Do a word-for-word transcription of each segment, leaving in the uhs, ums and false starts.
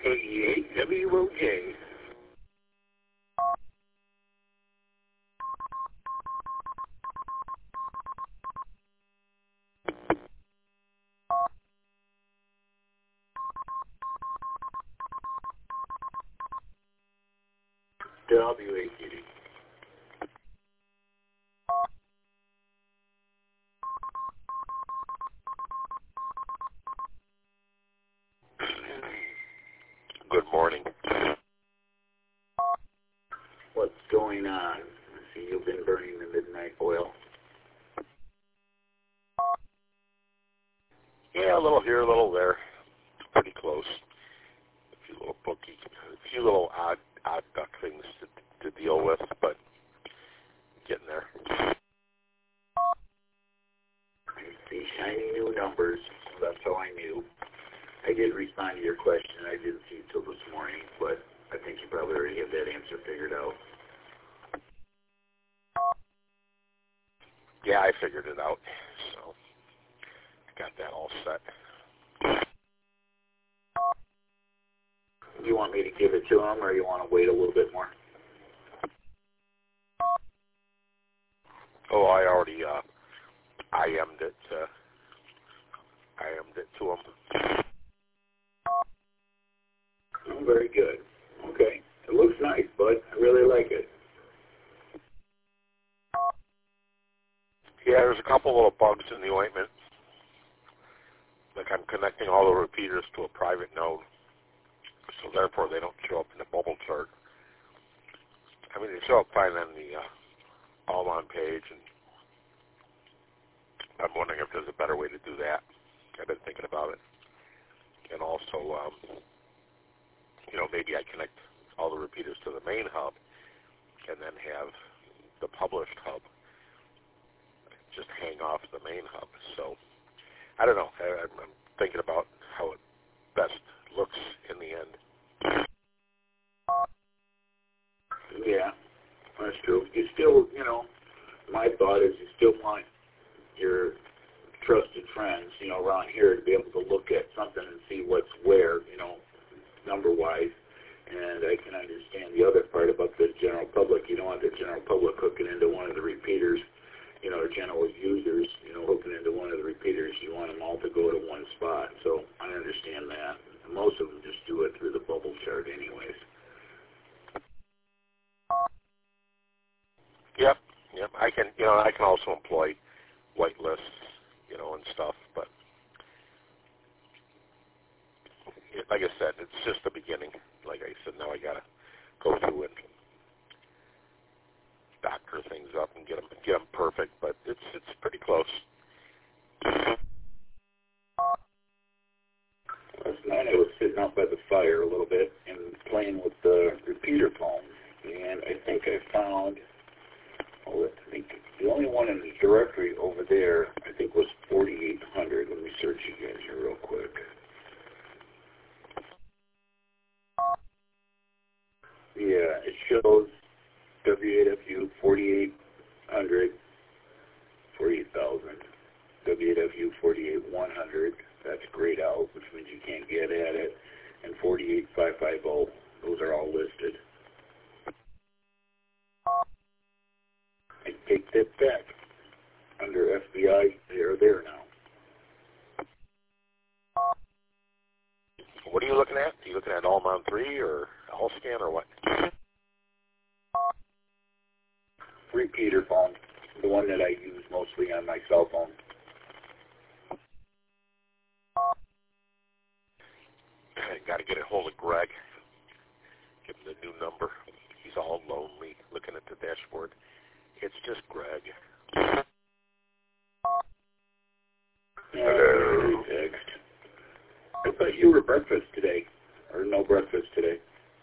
eighty-eight W O J. W A T D. Good morning. What's going on? I see you've been burning the midnight oil. Yeah, a little here, a little there. Pretty close. A few little bookie, a few little odd, odd duck things to, to deal with, but getting there. I see shiny new numbers. That's how I knew. I did respond to your question. I didn't see it till this morning, but I think you probably already have that answer figured out. Yeah, I figured it out, so I got that all set. Do you want me to give it to him, or you want to wait a little bit more? Oh, I already uh, I M'd it. Uh, I M'd it to him. Oh, very good. Okay. It looks nice, bud. I really like it. Yeah, there's a couple little bugs in the ointment. Like I'm connecting all the repeaters to a private node, so therefore they don't show up in the bubble chart. I mean, they show up fine on the uh, all-on page, and I'm wondering if there's a better way to do that. I've been thinking about it. And also, um, you know, maybe I connect all the repeaters to the main hub and then have the published hub just hang off the main hub. So, I don't know. I, I'm thinking about how it best looks in the end. Yeah, that's true. You still, you know, my thought is you still want your trusted friends, you know, around here to be able to look at something and see what's where, you know, number-wise. And I can understand the other part about the general public. You don't want the general public hooking into one of the repeaters, you know, or general users, you know, hooking into one of the repeaters. You want them all to go to one spot. So I understand that. Most of them just do it through the bubble chart anyways. Yep, yep. I can, you know, I can also employ whitelists, you know, and stuff. But it, like I said, it's just the beginning. Like I said, now I gotta go through and doctor things up and get them get them perfect. But it's it's pretty close. Last night I was sitting out by the fire a little bit and playing with the repeater phone, and I think I found, oh, I think the only one in the directory over there, I think, was forty-eight hundred. Let me search you guys here real quick. Yeah, it shows W eight F U forty-eight hundred, forty-eight thousand. W eight F U forty-eight one hundred, that's grayed out, which means you can't get at it. And forty-eight five fifty, those are all listed. I take that back. Under F B I, they're there now. What are you looking at? Are you looking at Allmon three or Allscan or what? Repeater phone, the one that I use mostly on my cell phone. I got to get a hold of Greg. Give him the new number. He's all lonely looking at the dashboard. It's just Greg. Hello. Text. I thought you were breakfast today, or no breakfast today.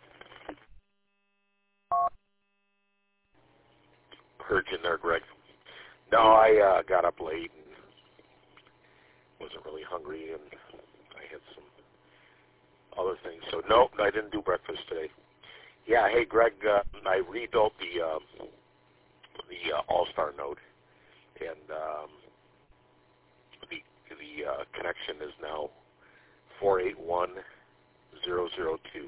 Heard you in there, Greg. No, I uh, got up late and wasn't really hungry, and I had some other things. So, nope, I didn't do breakfast today. Yeah, hey, Greg, uh, I rebuilt the uh, the uh, All-Star node, and um, the the uh, connection is now four eight one zero zero two.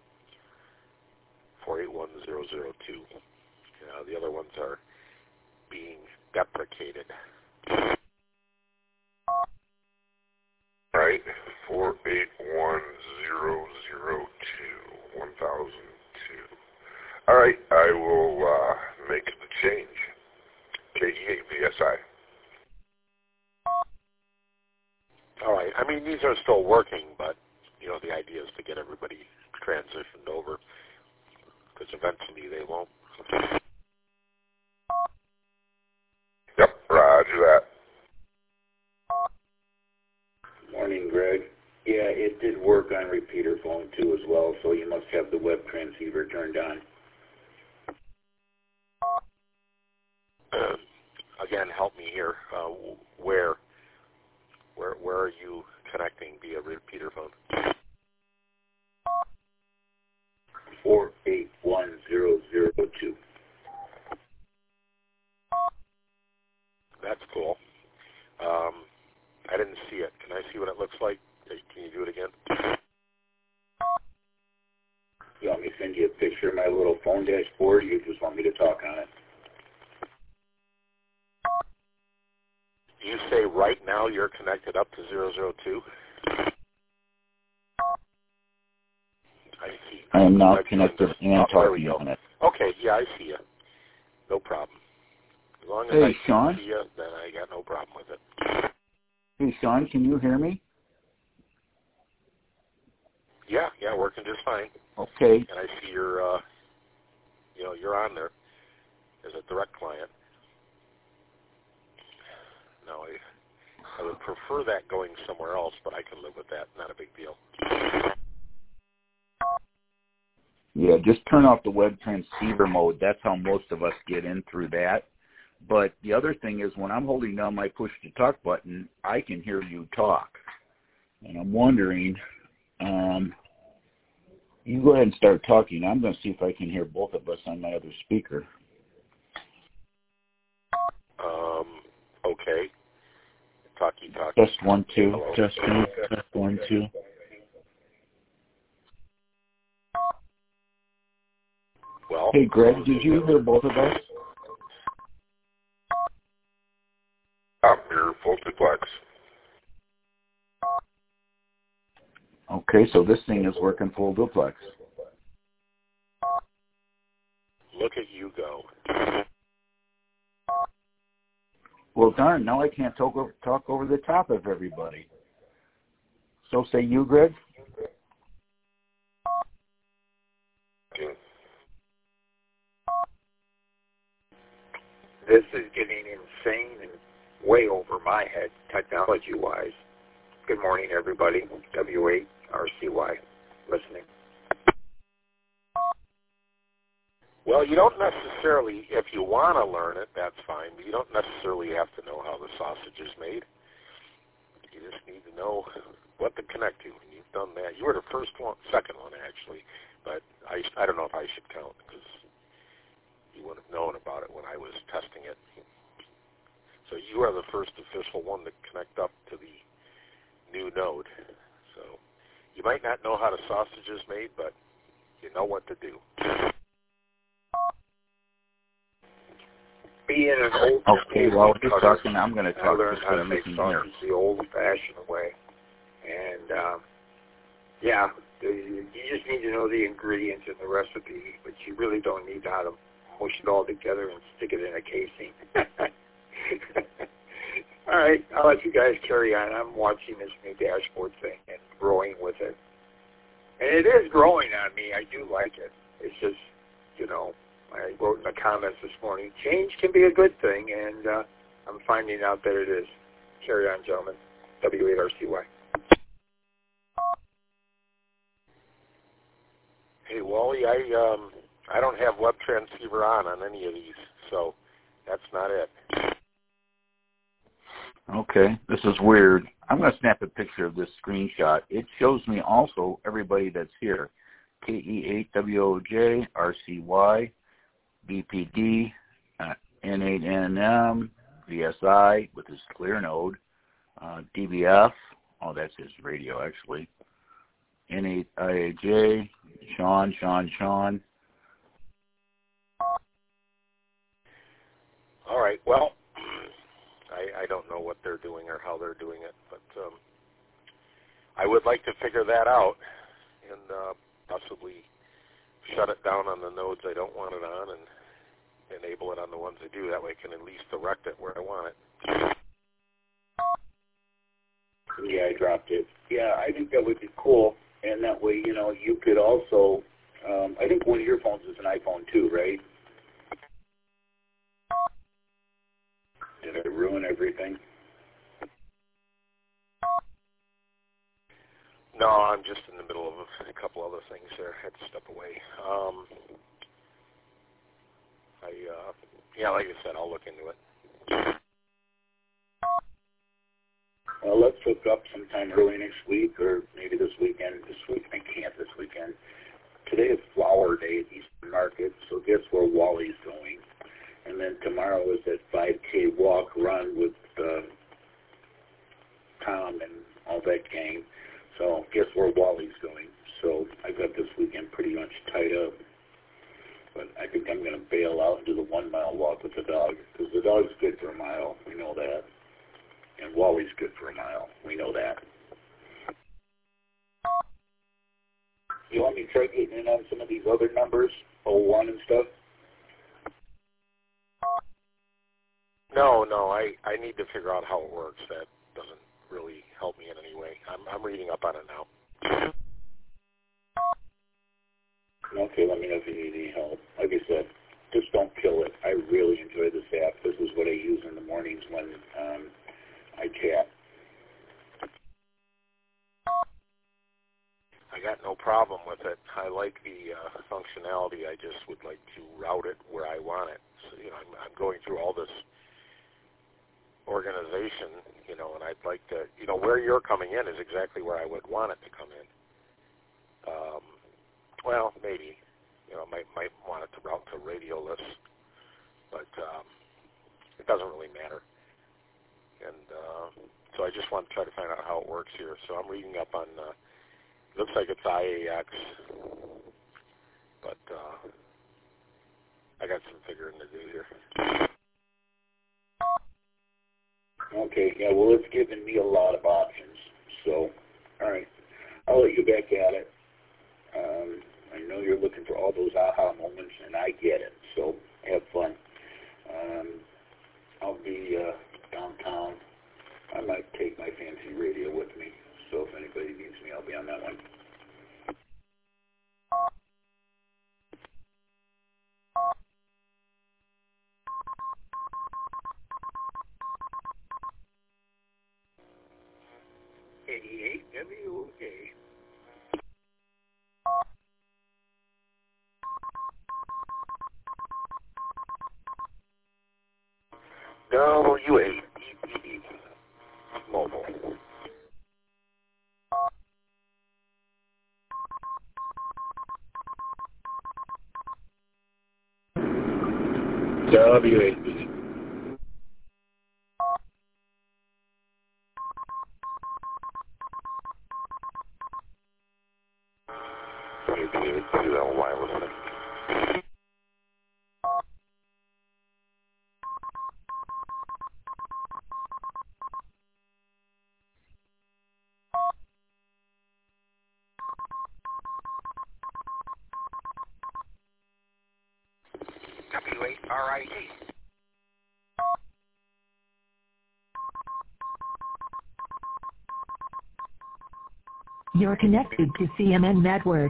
four eight one zero zero two. Uh, the other ones are being deprecated. Right, four eight one zero zero two, one thousand two. All right, I will uh, make the change. K E eight V S I. All right. I mean, these are still working, but, you know, the idea is to get everybody transitioned over, because eventually they won't. Yep, roger that. Morning, Greg. Yeah, it did work on repeater phone too as well, so you must have the web transceiver turned on. Uh, again, help me here. Uh, where, where, where are you connecting via repeater phone? four eight one zero zero two. That's cool. Um, I didn't see it. Can I see what it looks like? Can you do it again? You want me to send you a picture of my little phone dashboard, or you just want me to talk on it? You say right now you're connected up to zero zero two? I see. I am now I've connected and oh, talking on it. Okay, yeah, I see you. No problem. As long as Hey, I Sean? see you, then I got no problem with it. Hey, Sean, can you hear me? Yeah, yeah, working just fine. Okay. And I see you're, uh, you know, you're on there as a direct client. No, I, I would prefer that going somewhere else, but I can live with that. Not a big deal. Yeah, just turn off the web transceiver mode. That's how most of us get in through that. But the other thing is when I'm holding down my push-to-talk button, I can hear you talk. And I'm wondering, um, you go ahead and start talking. I'm going to see if I can hear both of us on my other speaker. Um, okay. Talkie, talkie. Test one, two. Hello. Test two. Test one, two. Well, Hey, Greg, did you hear both of us? I'm your full duplex. Okay, so this thing is working full duplex. Look at you go. Well, darn, now I can't talk over, talk over the top of everybody. So say you, Greg? This is getting insane and way over my head, technology-wise. Good morning, everybody. W eight R C Y, listening. Well, you don't necessarily, if you want to learn it, that's fine, but you don't necessarily have to know how the sausage is made. You just need to know what to connect to, and you've done that. You were the first one, second one, actually, but I, I don't know if I should count, because you would have known about it when I was testing it. So you are the first official one to connect up to the new node. So you might not know how the sausage is made, but you know what to do. Being an old Okay, well, cutter, just talking, I'm going to I talk learned just how so to you make can hear. sausage the old-fashioned way. And, um, yeah, you just need to know the ingredients in the recipe, but you really don't need to how to mush it all together and stick it in a casing. All right, I'll let you guys carry on. I'm watching this new dashboard thing and growing with it. And it is growing on me. I do like it. It's just, you know, I wrote in the comments this morning, change can be a good thing, and uh, I'm finding out that it is. Carry on, gentlemen. W eight R C Y. Hey, Wally, I um, I don't have web transceiver on on any of these, so that's not it. Okay, this is weird. I'm going to snap a picture of this screenshot. It shows me also everybody that's here. K E eight W O J, R C Y, B P D, uh, N eight N M, V S I with his clear node, uh, D B F, oh, that's his radio actually, N eight I A J, Sean, Sean, Sean. All right. Well, I, I don't know what they're doing or how they're doing it, but um, I would like to figure that out and uh, possibly shut it down on the nodes I don't want it on and enable it on the ones I do. That way I can at least direct it where I want it. Yeah, I dropped it. Yeah, I think that would be cool. And that way, you know, you could also, um, I think one of your phones is an iPhone too, right? Did I ruin everything? No, I'm just in the middle of a couple other things there. I had to step away. Um, I, uh, yeah, like I said, I'll look into it. Well, let's hook up sometime early next week or maybe this weekend. This week, I can't this weekend. Today is Flower Day at Eastern Market, so guess where Wally's going. And then tomorrow is that five K walk run with uh, Tom and all that gang. So guess where Wally's going. So I got this weekend pretty much tied up. But I think I'm going to bail out and do the one-mile walk with the dog, because the dog's good for a mile. We know that. And Wally's good for a mile. We know that. You want me to try getting in on some of these other numbers, oh one and stuff? No, no, I, I need to figure out how it works. That doesn't really help me in any way. I'm, I'm reading up on it now. Okay, let me know if you need any help. Like I said, just don't kill it. I really enjoy this app. This is what I use in the mornings when um, I chat. I got no problem with it. I like the uh, functionality. I just would like to route it where I want it. So, you know, I'm, I'm going through all this organization, you know, and I'd like to, you know, where you're coming in is exactly where I would want it to come in. Um, well, maybe, you know, I might, might want it to route to radio lists, but um, it doesn't really matter. And uh, so I just want to try to find out how it works here. So I'm reading up on, uh, looks like it's I A X, but uh, I got some figuring to do here. Okay, yeah, well, it's given me a lot of options. So, all right, I'll let you back at it. Um, I know you're looking for all those aha moments, and I get it. So have fun. Um, I'll be uh, downtown. I might take my fancy radio with me. So if anybody needs me, I'll be on that one. eighty-eight W A. W eight E E Mobile. W eight B. You can even do that wirelessly. W eight R I D. You're connected to C M N Network.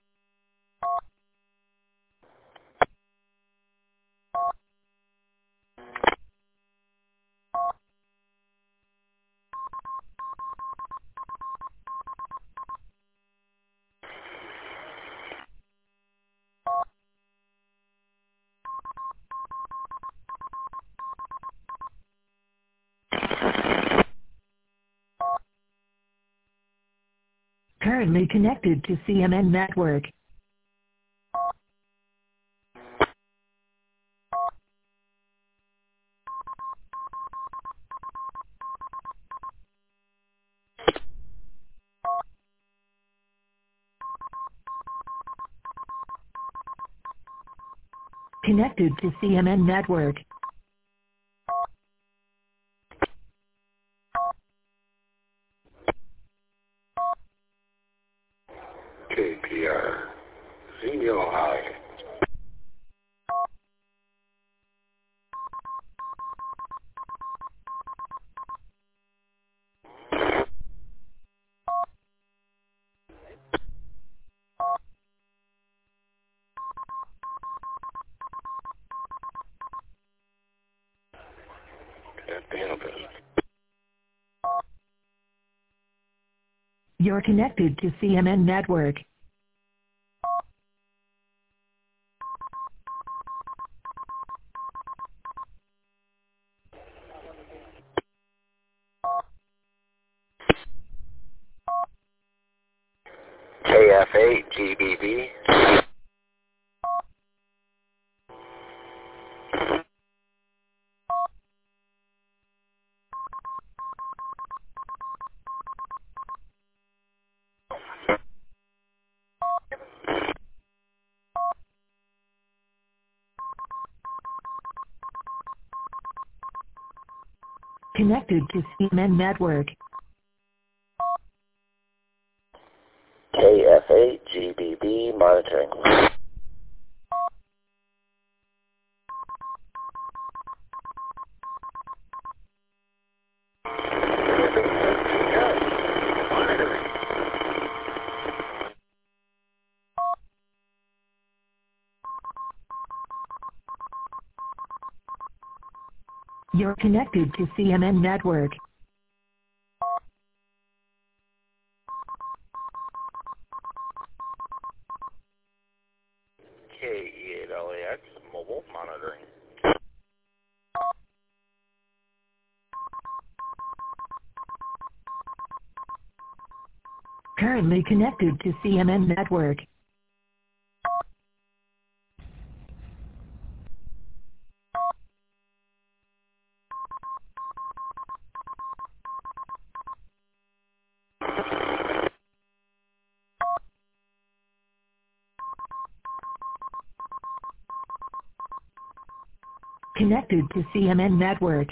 Currently connected to C M N Network. Connected to C M N Network. K P R, Xenial High. You're connected to C M N Network. K F eight G B B. Connected to C M N Network. K F eight G B B monitoring. You're connected to C M N Network. K E eight L A X mobile monitoring. Currently connected to C M N Network. Connected to C M N Network.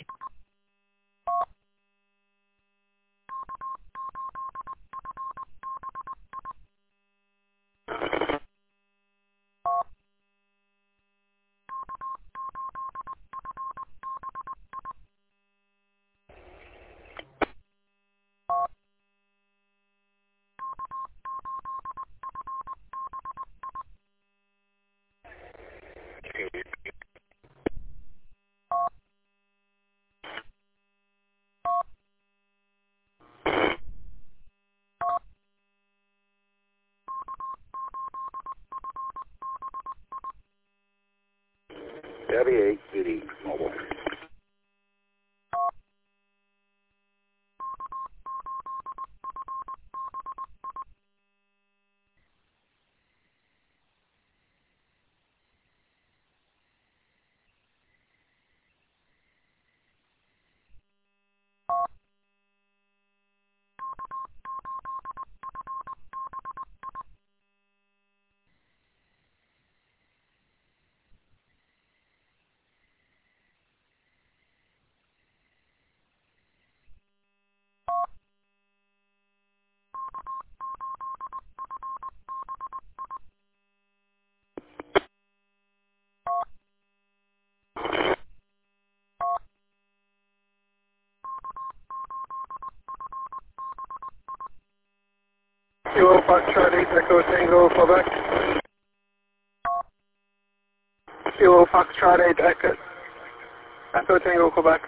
W eight City mobile. Kilo Foxtrot eight Echo Tango, Quebec. Kilo Foxtrot eight Echo, Echo Tango, Quebec.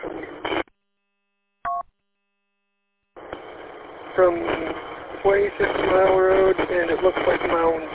From twenty-six Mile Road, and it looks like mounds.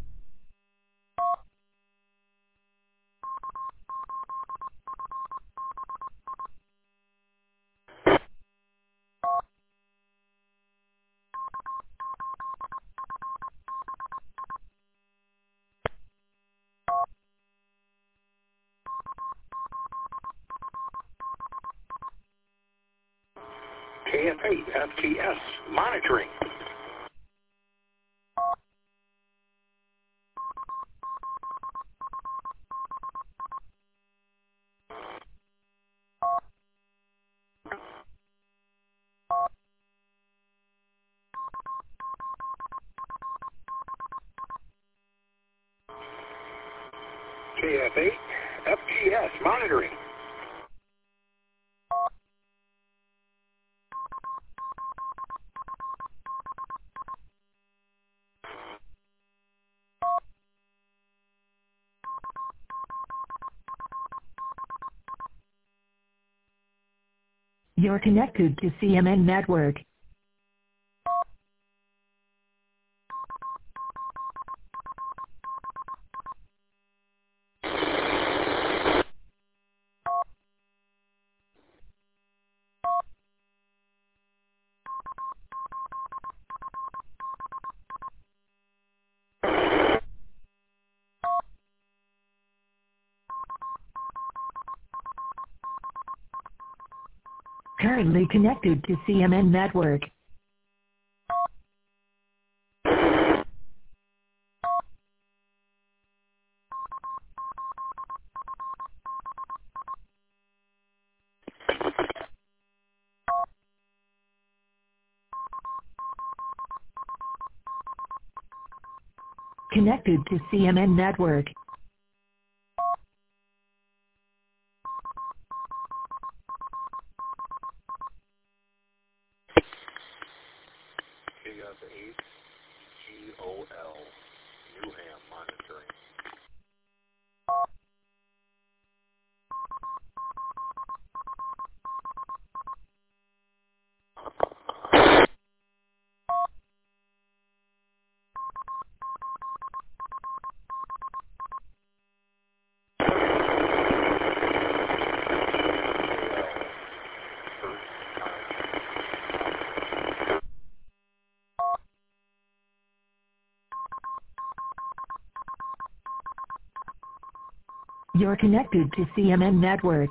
K F eight F T S monitoring. K F eight, F G S monitoring. You're connected to C M N Network. Currently connected to C M N Network. Connected to C M N Network. K F eight G O L, Newham monitoring. You're connected to C M N Network.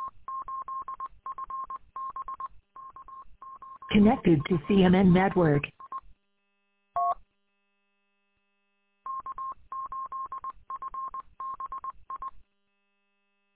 Connected to C M N Network.